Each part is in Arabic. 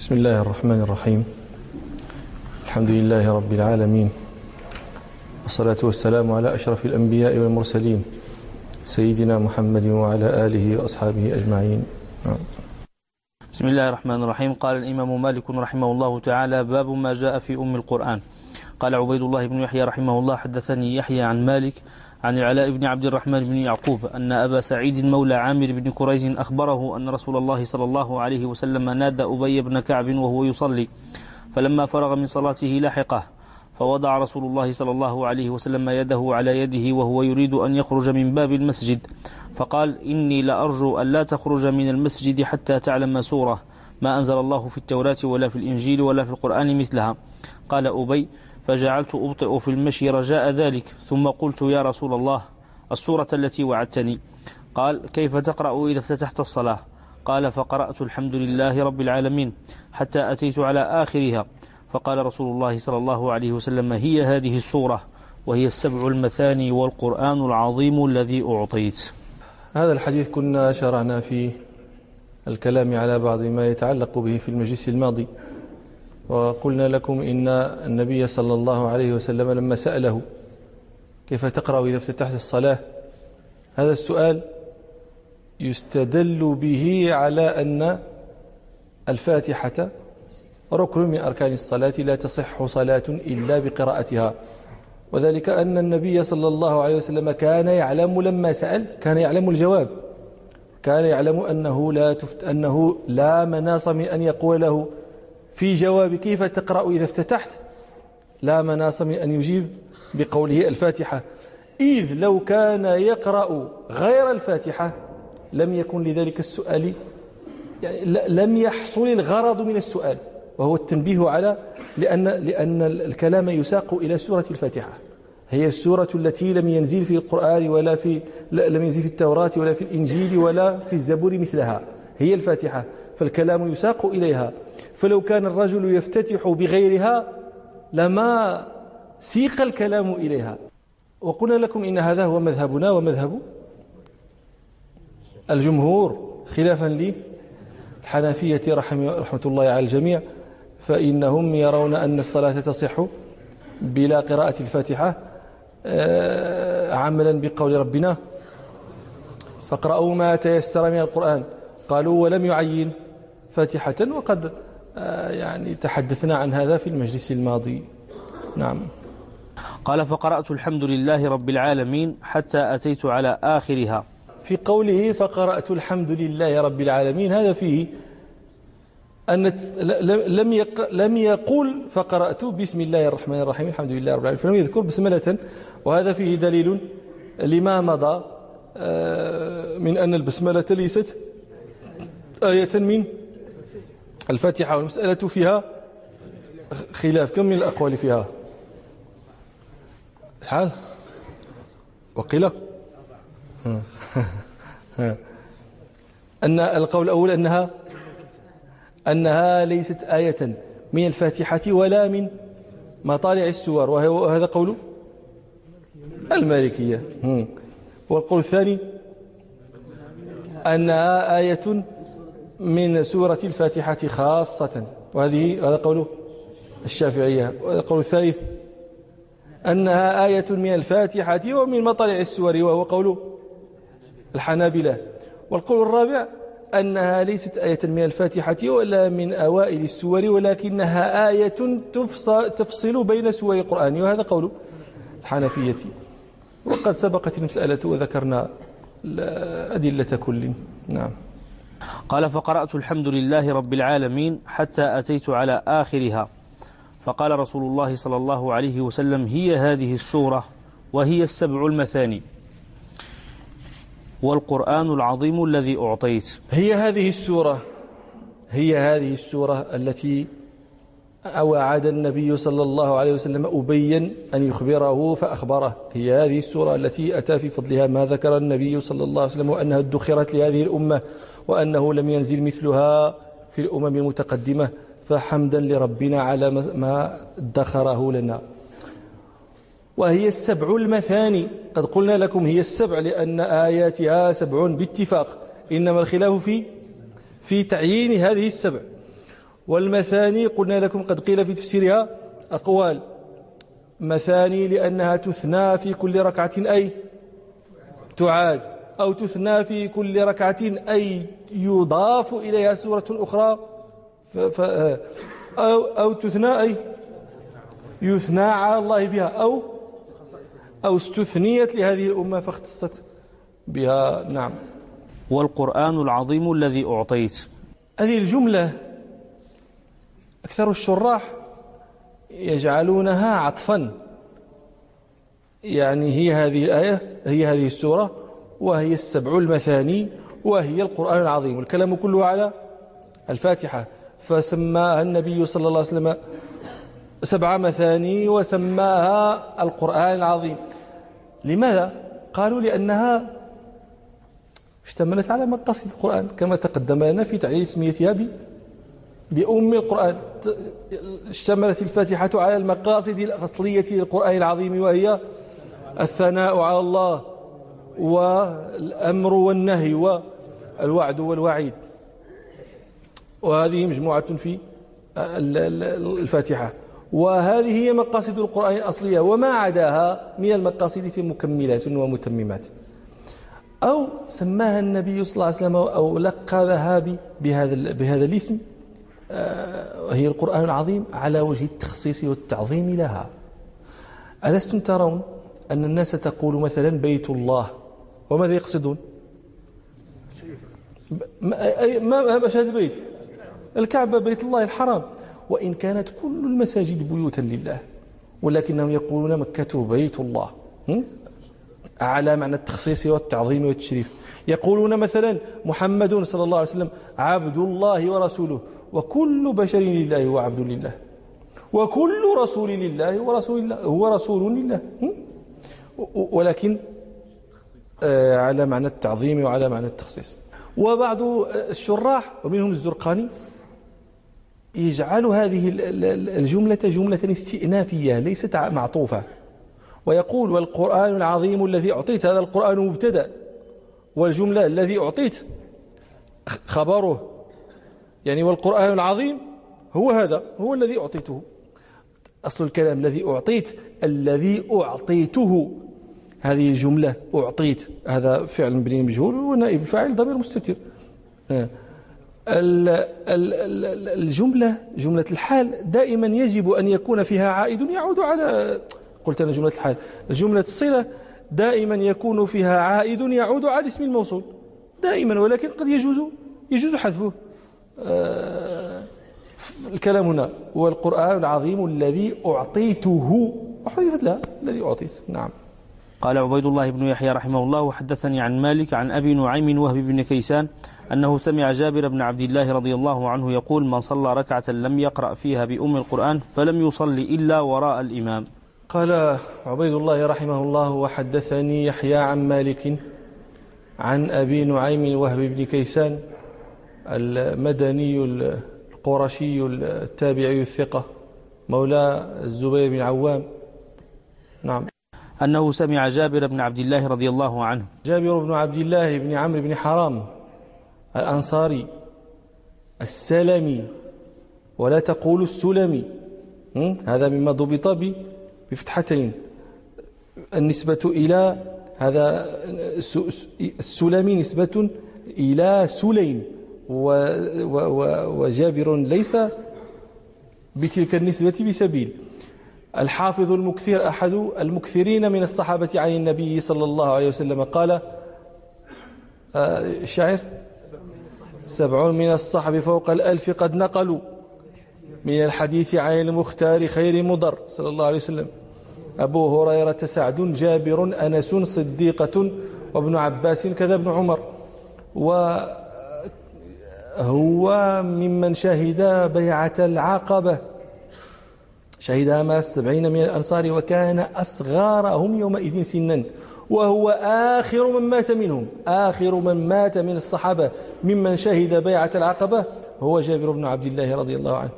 بسم الله الرحمن الرحيم. الحمد لله رب العالمين، والصلاة والسلام على أشرف الأنبياء والمرسلين سيدنا محمد وعلى آله وأصحابه أجمعين. بسم الله الرحمن الرحيم. قال الإمام مالك رحمه الله تعالى: باب ما جاء في أم القرآن. قال عبيد الله بن يحيى رحمه الله: حدثني يحيى عن مالك عن العلاء بن عبد الرحمن بن يعقوب أن أبا سعيد مولى عامر بن كريز أخبره أن رسول الله صلى الله عليه وسلم نادى أبي بن كعب وهو يصلي، فلما فرغ من صلاته لاحقه، فوضع رسول الله صلى الله عليه وسلم يده على يده وهو يريد أن يخرج من باب المسجد، فقال: إني لأرجو أن لا تخرج من المسجد حتى تعلم سورة ما أنزل الله في التوراة ولا في الإنجيل ولا في القرآن مثلها. قال أبي: فجعلت أبطئ في المشي رجاء ذلك، ثم قلت: يا رسول الله، السورة التي وعدتني. قال: كيف تقرأ إذا افتتحت الصلاة؟ قال: فقرأت الحمد لله رب العالمين حتى أتيت على آخرها. فقال رسول الله صلى الله عليه وسلم: هي هذه السورة، وهي السبع المثاني والقرآن العظيم الذي أعطيت. هذا الحديث كنا شرعنا في الكلام على بعض ما يتعلق به في المجلس الماضي، وقلنا لكم إن النبي صلى الله عليه وسلم لما سأله: كيف تقرأ إذا افتتحت الصلاة؟ هذا السؤال يستدل به على أن الفاتحة ركن من أركان الصلاة، لا تصح صلاة إلا بقراءتها، وذلك أن النبي صلى الله عليه وسلم كان يعلم لما سأل، كان يعلم الجواب، كان يعلم أنه لا مناص من أن يقول له في جواب كيف تقرأ إذا افتتحت، لا مناص من أن يجيب بقوله الفاتحة، إذ لو كان يقرأ غير الفاتحة لم يكن لذلك السؤال، يعني لم يحصل الغرض من السؤال، وهو التنبيه على لأن الكلام يساق إلى سورة الفاتحة، هي السورة التي لم ينزل في القرآن لم ينزل في التوراة ولا في الإنجيل ولا في الزبور مثلها، هي الفاتحة، فالكلام يساق إليها، فلو كان الرجل يفتتح بغيرها لما سيق الكلام إليها. وقلنا لكم إن هذا هو مذهبنا ومذهب الجمهور، خلافا للحنفية رحمة الله على الجميع، فإنهم يرون أن الصلاة تصح بلا قراءة الفاتحة، عملا بقول ربنا: فاقرأوا ما تيسر من القرآن. قالوا ولم يعين فاتحة، وقد يعني تحدثنا عن هذا في المجلس الماضي. نعم. قال: فقرأت الحمد لله رب العالمين حتى أتيت على آخرها. في قوله فقرأت الحمد لله رب العالمين هذا فيه أن لم يقل فقرأت بسم الله الرحمن الرحيم الحمد لله رب العالمين، فلم يذكر بسملة، وهذا فيه دليل لما مضى من أن البسملة ليست آية من الفاتحة، والمسألة فيها خلاف، كم من الأقوال فيها؟ حال وقيل أن القول الأول أنها ليست آية من الفاتحة ولا من مطالع السور، وهذا قول المالكية. والقول الثاني أنها آية من سورة الفاتحة خاصة، وهذا قول الشافعية. والقول الثالث أنها آية من الفاتحة ومن مطالع السور، وهو قول الحنابلة. والقول الرابع أنها ليست آية من الفاتحة ولا من أوائل السور، ولكنها آية تفصل بين سور القرآن، وهذا قول الحنفية. وقد سبقت المسألة وذكرنا أدلة كل. نعم. قال: فقرأت الحمد لله رب العالمين حتى أتيت على آخرها. فقال رسول الله صلى الله عليه وسلم: هي هذه السورة، وهي السبع المثاني والقرآن العظيم الذي أعطيت. هي هذه السورة التي وعد النبي صلى الله عليه وسلم أبيا أن يخبره فأخبره، هي هذه السورة التي أتى في فضلها ما ذكر النبي صلى الله عليه وسلم، وأنها ادخرت لهذه الأمة، وأنه لم ينزل مثلها في الأمم المتقدمة، فحمدا لربنا على ما ادخره لنا. وهي السبع المثاني، قد قلنا لكم هي السبع لأن آياتها 7 باتفاق، إنما الخلاف في تعيين هذه السبع. والمثاني قلنا لكم قد قيل في تفسيرها أقوال. مثاني لأنها تثنى في كل ركعة أي تعاد، أو تثنى في كل ركعة أي يضاف إليها سورة أخرى، أو تثنى أي يثنى على الله بها، أو استثنيت لهذه الأمة فاختصت بها. نعم. والقرآن العظيم الذي أعطيت، هذه الجملة أكثر الشراح يجعلونها عطفا، يعني هي هذه الآية هي هذه السورة وهي السبع المثاني وهي القرآن العظيم، والكلام كله على الفاتحة، فسماها النبي صلى الله عليه وسلم 7 مثاني وسماها القرآن العظيم. لماذا؟ قالوا لأنها اشتملت على مقاصد القرآن كما تقدم لنا في تعليل اسميتها بأم القرآن. اشتملت الفاتحة على المقاصد الأصلية للقرآن العظيم، وهي الثناء على الله والأمر والنهي والوعد والوعيد، وهذه مجموعة في الفاتحة، وهذه هي مقاصد القرآن الأصلية، وما عداها من المقاصد في مكملات ومتممات. أو سماها النبي صلى الله عليه وسلم أو لقبها بهذا الاسم، هي القرآن العظيم، على وجه التخصيص والتعظيم لها. ألستم ترون أن الناس تقول مثلا بيت الله، وماذا يقصدون؟ ما هذا البيت؟ الكعبة، بيت الله الحرام، وإن كانت كل المساجد بيوتا لله، ولكنهم يقولون مكة بيت الله على معنى التخصيص والتعظيم والتشريف. يقولون مثلا محمد صلى الله عليه وسلم عبد الله ورسوله، وكل بشر لله وعبد لله، وكل رسول لله ورسول الله هو رسول لله، ولكن على معنى التعظيم وعلى معنى التخصيص. وبعض الشراح ومنهم الزرقاني يجعل هذه الجملة جملة استئنافية ليست معطوفة، ويقول والقرآن العظيم الذي أعطيت، هذا القرآن مبتدأ، والجملة الذي أعطيت خبره، يعني والقرآن العظيم هو هذا، هو الذي أعطيته. أصل الكلام الذي أعطيت، الذي أعطيته، هذه الجملة أعطيت هذا فعل مبني مجهول، ونائب الفاعل ضمير مستتر. الجملة جملة الحال دائما يجب أن يكون فيها عائد يعود على، قلت أنا جملة الحال، الجملة الصلة دائما يكون فيها عائد يعود على اسم الموصول دائما، ولكن قد يجوز حذفه. الكلام هنا هو القرآن العظيم الذي أعطيته، وحذفت لها الذي أعطيت. نعم. قال عبيد الله بن يحيى رحمه الله وحدثني عن مالك عن أبي نعيم وهب بن كيسان أنه سمع جابر بن عبد الله رضي الله عنه يقول من صلى ركعة لم يقرأ فيها بأم القرآن فلم يصلي إلا وراء الإمام. قال عبيد الله رحمه الله وحدثني يحيى عن مالك عن أبي نعيم وهب بن كيسان المدني القرشي التابعي الثقة مولى الزبير بن عوام. نعم. أنه سمع جابر بن عبد الله رضي الله عنه. جابر بن عبد الله بن عمرو بن حرام الأنصاري السلمي، ولا تقول السلمي، هذا مما ضبط بفتحتين، النسبة إلى هذا السلمي نسبة إلى سليم، وجابر ليس بتلك النسبة بسبيل. الحافظ المكثر أحد المكثرين من الصحابة عن النبي صلى الله عليه وسلم قال الشاعر 7 من الصحب فوق 1000 قد نقلوا من الحديث عن المختار خير مضر صلى الله عليه وسلم. أبو هريرة سعد جابر أنس صديقة وابن عباس كذا ابن عمر، وهو ممن شهد بيعة العقبة، شهدها مع 70 من الأنصار، وكان أصغرهم يومئذ سنا، وهو آخر من مات منهم، آخر من مات من الصحابة ممن شهد بيعة العقبة هو جابر بن عبد الله رضي الله عنه.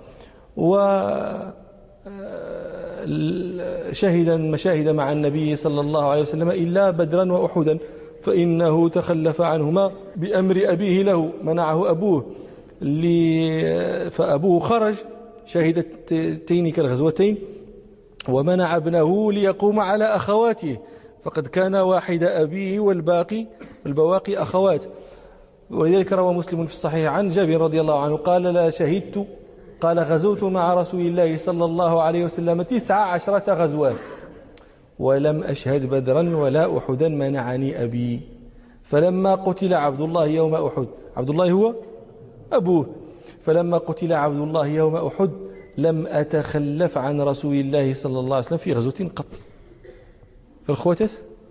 وشهد المشاهد مع النبي صلى الله عليه وسلم إلا بدرا وأحدا، فإنه تخلف عنهما بأمر أبيه له، منعه أبوه فأبوه خرج شهد تلك الغزوتين ومنع ابنه ليقوم على أخواته، فقد كان واحد أبيه والبواقي أخوات. ولذلك روى مسلم في الصحيح عن جابر رضي الله عنه قال غزوت مع رسول الله صلى الله عليه وسلم 19 غزوات ولم أشهد بدرا ولا أحدا منعني أبي. فلما قتل عبد الله يوم أحد، عبد الله هو أبوه، فلما قتل عبد الله يوم أحد لم أتخلف عن رسول الله صلى الله عليه وسلم في غزوة قط. الخواتات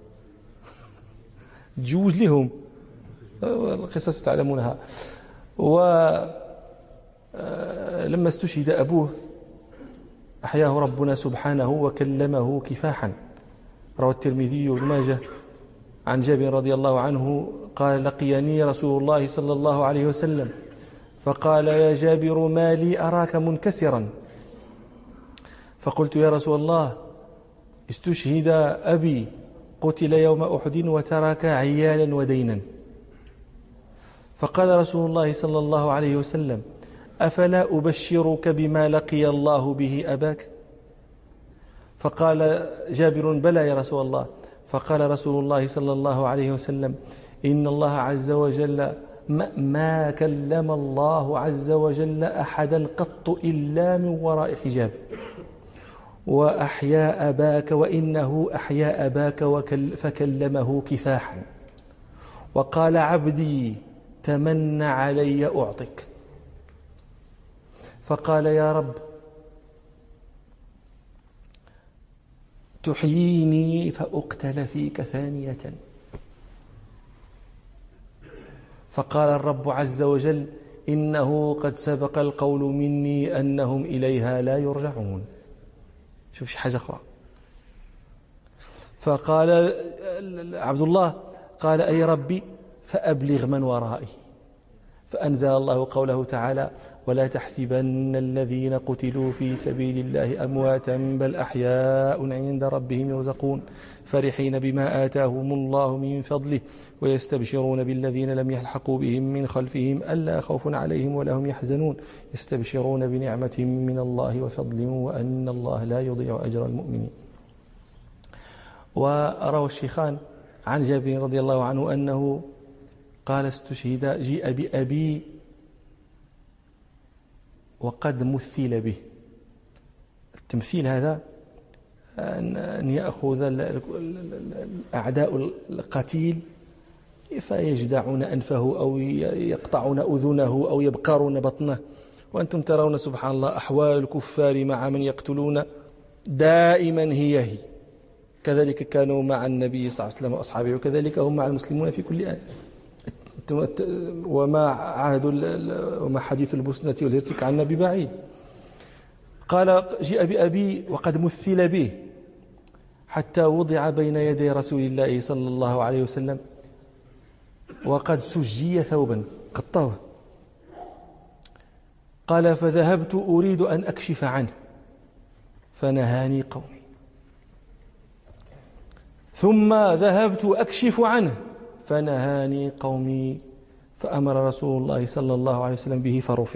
تجوز لهم القصص تعلمونها. ولما استشهد أبوه أحياه ربنا سبحانه وكلمه كفاحا. روى الترمذي وابن ماجه عن جابر رضي الله عنه قال لقيني رسول الله صلى الله عليه وسلم فقال يا جابر ما لي أراك منكسرا؟ فقلت يا رسول الله استشهد أبي قتل يوم أحد وترك عيالا ودينا. فقال رسول الله صلى الله عليه وسلم أفلا أبشرك بما لقي الله به أباك؟ فقال جابر بلى يا رسول الله. فقال رسول الله صلى الله عليه وسلم إن الله عز وجل ما كلم الله عز وجل أحدا قط إلا من وراء حجاب وأحيا أباك وإنه أحيا أباك فكلمه كفاحا وقال عبدي تمنى علي أعطك. فقال يا رب تحييني فأقتل فيك ثانية. فقال الرب عز وجل إنه قد سبق القول مني أنهم إليها لا يرجعون. شوف شي حاجة أخرى. فقال عبد الله قال أي ربي فأبلغ من ورائي. فأنزل الله قوله تعالى ولا تحسبن الذين قتلوا في سبيل الله أمواتا بل أحياء عند ربهم يرزقون فرحين بما آتاهم الله من فضله ويستبشرون بالذين لم يلحقوا بهم من خلفهم ألا خوف عليهم ولا هم يحزنون يستبشرون بنعمة من الله وفضل وأن الله لا يضيع أجر المؤمنين. وروى الشيخان عن جابر رضي الله عنه أنه قال استشهد جيء بأبي وقد مثل به. التمثيل هذا أن يأخذ أعداء القتيل فيجدعون أنفه أو يقطعون أذنه أو يبقرون بطنه. وأنتم ترون سبحان الله أحوال الكفار مع من يقتلون دائما هي كذلك كانوا مع النبي صلى الله عليه وسلم وأصحابه وكذلك هم مع المسلمون في كل آن. وما حديث البسنة والهرسك عن النبي بعيد. قال جاء بأبي وقد مثل به حتى وضع بين يدي رسول الله صلى الله عليه وسلم وقد سجي ثوبا قطوه. قال فذهبت أريد أن أكشف عنه فنهاني قومي ثم ذهبت أكشف عنه فنهاني قومي فأمر رسول الله صلى الله عليه وسلم به فرفع.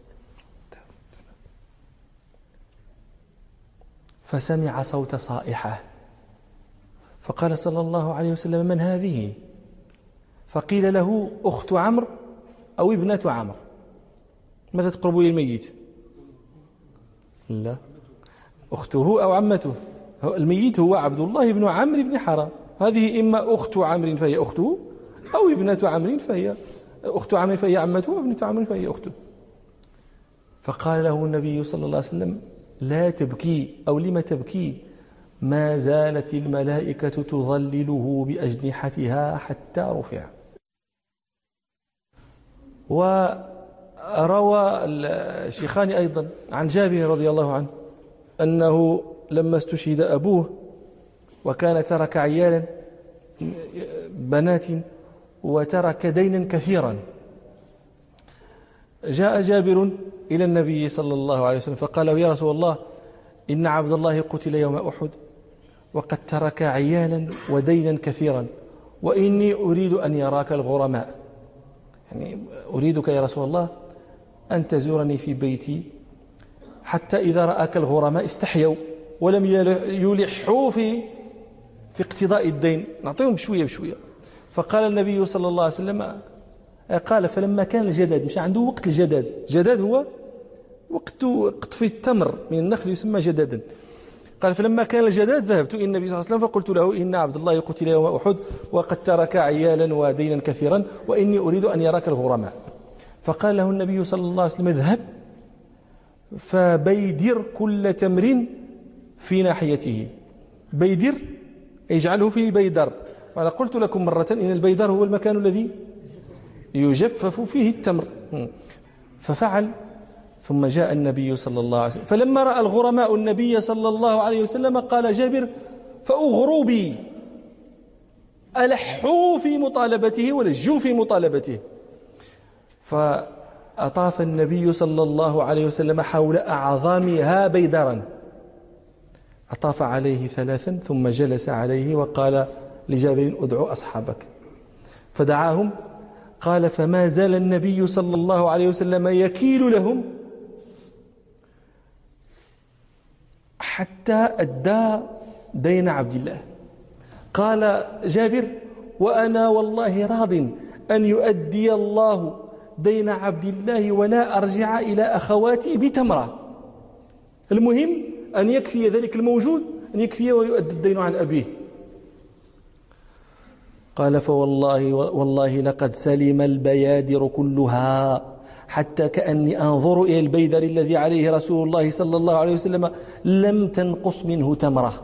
فسمع صوت صائحة فقال صلى الله عليه وسلم من هذه؟ فقيل له أخت عمرو أو ابنة عمرو. ماذا تقرب للميت؟ لا أخته أو عمته. الميت هو عبد الله بن عمرو بن حرام. هذه إما أخت عمرو فهي أخته أو ابنة عمرو فهي أخت عمرو فهي عمته وابنة عمرو فهي أخته. فقال له النبي صلى الله عليه وسلم لا تبكي أو لم تبكي ما زالت الملائكة تظلله بأجنحتها حتى رفع. وروى الشيخان أيضا عن جابر رضي الله عنه أنه لما استشهد أبوه وكان ترك عيالا بنات وترك دينا كثيرا جاء جابر إلى النبي صلى الله عليه وسلم فقال له يا رسول الله إن عبد الله قتل يوم أحد وقد ترك عيالا ودينا كثيرا وإني أريد أن يراك الغرماء. يعني أريدك يا رسول الله أن تزورني في بيتي حتى إذا رآك الغرماء استحيوا ولم يلحوا في اقتضاء الدين، نعطيهم بشوية بشوية. فقال النبي صلى الله عليه وسلم قال فلما كان الجداد، مش عنده وقت الجداد، جداد هو وقت قطف التمر من النخل يسمى جدادا. قال فلما كان الجداد ذهبت إلى النبي صلى الله عليه وسلم فقلت له إن عبد الله قتل يوم أحد وقد ترك عيالا ودينا كثيرا وإني أريد أن يراك الغرماء. فقال له النبي صلى الله عليه وسلم اذهب فبيدر كل تمر في ناحيته. بيدر يجعله في بيدر، وأنا قلت لكم مرة إن البيدر هو المكان الذي يجفف فيه التمر. ففعل، ثم جاء النبي صلى الله عليه وسلم فلما رأى الغرماء النبي صلى الله عليه وسلم قال جابر فأغروا بي، ألحوا في مطالبته ولجوا في مطالبته. فأطاف النبي صلى الله عليه وسلم حول أعظامها بيدرا، أطاف عليه 3 ثم جلس عليه وقال لجابر ادعو أصحابك، فدعاهم. قال فما زال النبي صلى الله عليه وسلم يكيل لهم حتى أدى دين عبد الله. قال جابر وأنا والله راض أن يؤدي الله دين عبد الله ولا أرجع إلى أخواتي بتمرة، المهم أن يكفي ذلك الموجود، أن يكفي ويؤدي الدين عن أبيه. قال والله لقد سلم البيادر كلها حتى كأني أنظر إلى البيدر الذي عليه رسول الله صلى الله عليه وسلم لم تنقص منه تمرة،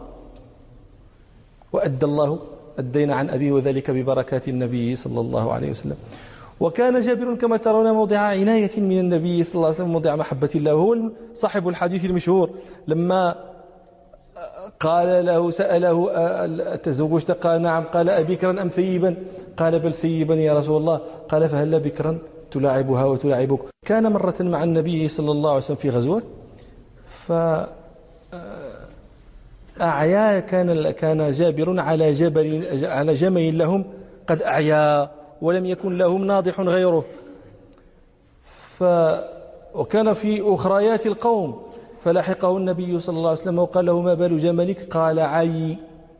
وأدى الله الدين عن أبيه وذلك ببركات النبي صلى الله عليه وسلم. وكان جابر كما ترون موضع عناية من النبي صلى الله عليه وسلم، موضع محبة الله، وهو صاحب الحديث المشهور لما قال له سأله تزوجت؟ قال نعم. قال أبكرا أم ثيبا؟ قال بل ثيبا يا رسول الله. قال فهل بكرا تلاعبها وتلاعبك؟ كان مرة مع النبي صلى الله عليه وسلم في غزوة فأعيا، كان جابر على جمل لهم قد أعيا ولم يكن لهم ناضح غيره، وكان في أخريات القوم، فلحقه النبي صلى الله عليه وسلم وقال له ما بال جملك؟ قال عي.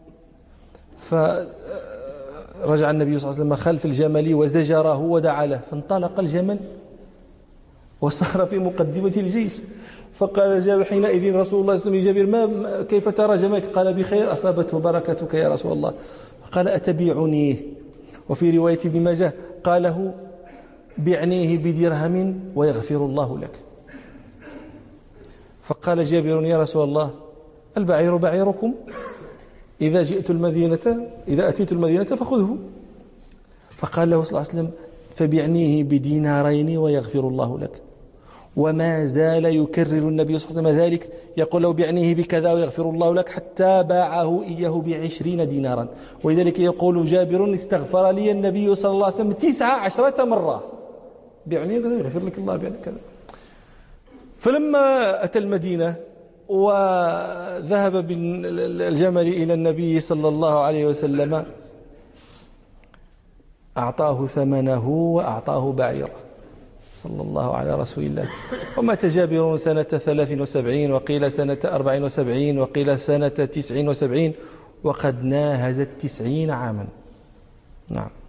فرجع النبي صلى الله عليه وسلم خلف الجمل وزجره ودعا له، فانطلق الجمل وصار في مقدمة الجيش. فقال جابر حينئذ رسول الله صلى الله عليه وسلم جابر كيف ترى جملك؟ قال بخير أصابته بركتك يا رسول الله. قال أتبيعنيه؟ وفي رواية ابن ماجه قاله بعنيه بدرهم ويغفر الله لك. فقال جابر يا رسول الله البعير بعيركم، إذا أتيت المدينة فخذه. فقال له صلى الله عليه وسلم فبعنيه بدينارين ويغفر الله لك. وما زال يكرر النبي صلى الله عليه وسلم ذلك، يقول له بعنيه بكذا ويغفر الله لك، حتى باعه إياه ب20 دينارا. ولذلك يقول جابر استغفر لي النبي صلى الله عليه وسلم 19 مرة، بعنيه كذا يغفر لك الله بعنيه كذا. فلما أتى المدينة وذهب بالجمل إلى النبي صلى الله عليه وسلم أعطاه ثمنه وأعطاه بعيره صلى الله على رسول الله. ومات جابر سنة 73 وقيل سنة 74 وقيل سنة 79 وقد ناهز 90 عاما. نعم.